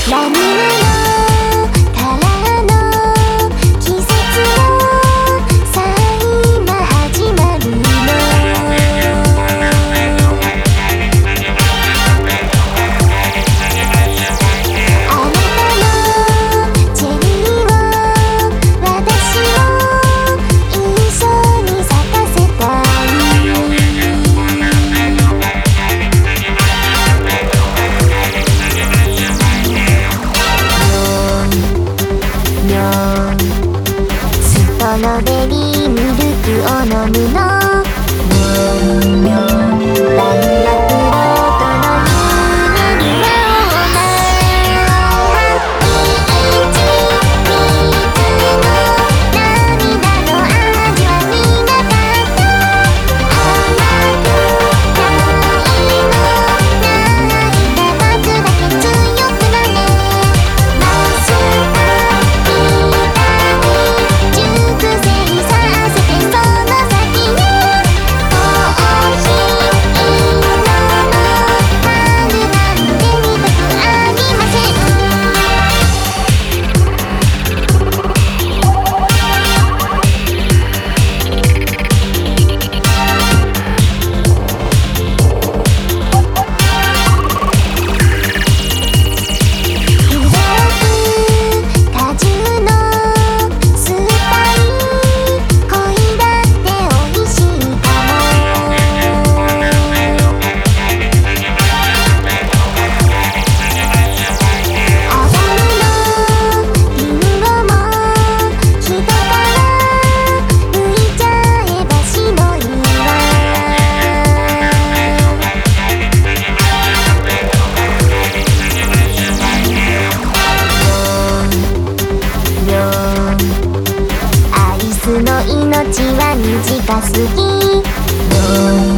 ラムネのからの季節もさあ今始まるの。あなたのチェリーを私も一緒に咲かせたい。ストロベリーミルクを飲むの。バニラフロートの夢になおうな。ハッピーエイジ水の涙の味は苦かった。甘くないの涙待つだけ強くなれ。マスカ熟成させてその先にコーヒー飲む。春なんて見たくありません。果汁の酸っぱい恋だっておいしいかも。アダムのリンゴも人から抜いちゃえばしのいわ。アリスの命は短すぎ。